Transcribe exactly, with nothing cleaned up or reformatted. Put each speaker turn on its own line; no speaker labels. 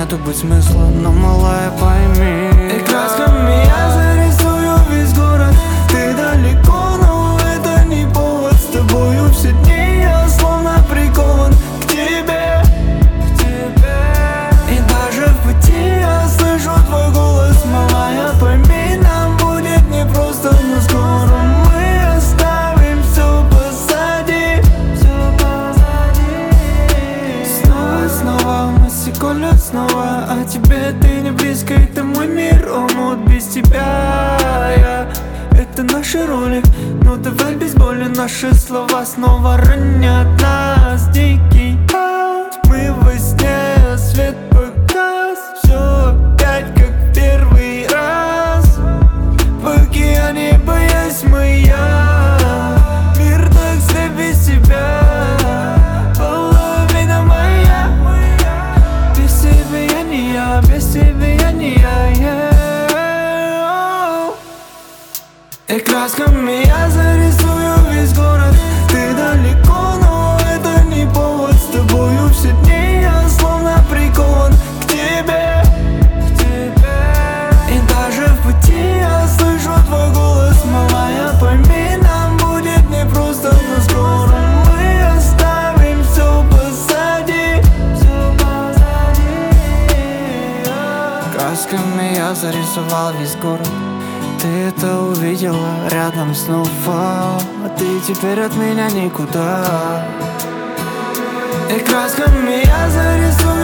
нету быть смысла, но, малая, пойми.
И красками я зарисую весь город. Ты далеко, но это не повод. С тобою все дни я словно прикован к тебе, к тебе. И даже в пути я слышу твой голос, малая, пойми, нам будет непросто, но скоро мы оставим все позади, все позади. Снова, снова мысли колют снова о тебе. Ты не близко, это мой мир, омут без тебя я. Это наши роли, но давай без боли. Наши слова снова ранят нас. Дикий ад, мы во сне, свет погас. Все опять как в первый раз. В океане боясь моя. Мир так зле без тебя. Половина моя. Без тебя я не я, без тебя я не я, yeah. И красками я зарисую весь город. Ты далеко, но это не повод. С тобою все дни я словно прикован к тебе, к тебе. И даже в пути я слышу твой голос, малая, пойми, нам будет непросто, но скоро мы оставим все позади, все позади.
Красками я зарисовал весь город. Ты это увидела рядом снова, а ты теперь от меня никуда.
И красками я зарисую